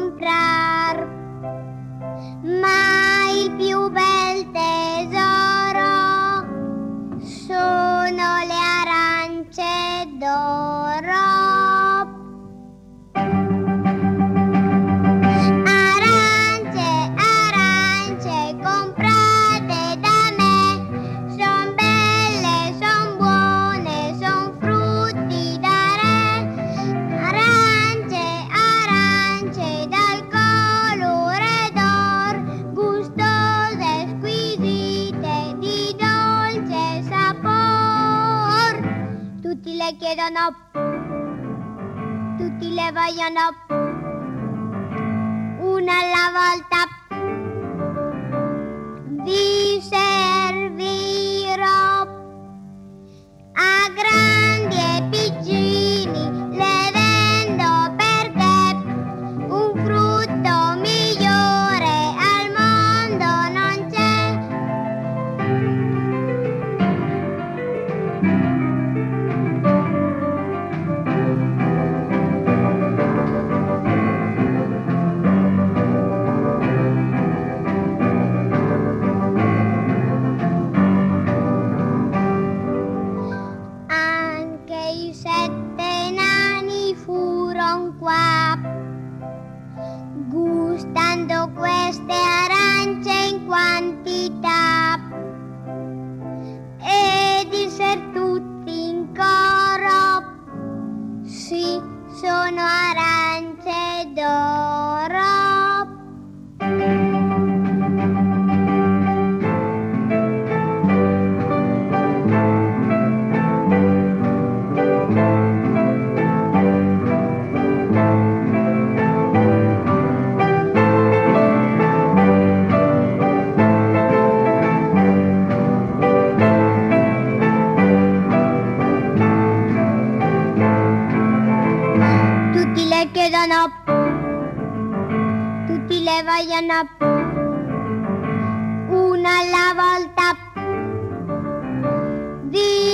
comprar, ma il più bel tesoro sono le arance d'oro. Arance, arance, comprate da me, son belle, son buone, son frutti da re. Arance, arance, dal colore d'or, gustose, squisite, di dolce sapor. Tutti le chiedono, tutti le vogliono, una alla volta. Vi servirò a grandi e piccini, le vendo perché un frutto migliore al mondo non c'è. Anche i 7 nani furon qua, gustando queste arance in quantità, e disser tutti in coro, sì, sono arance d'oro. Tutti le chiedono, tutti le vogliono, una alla volta. Vi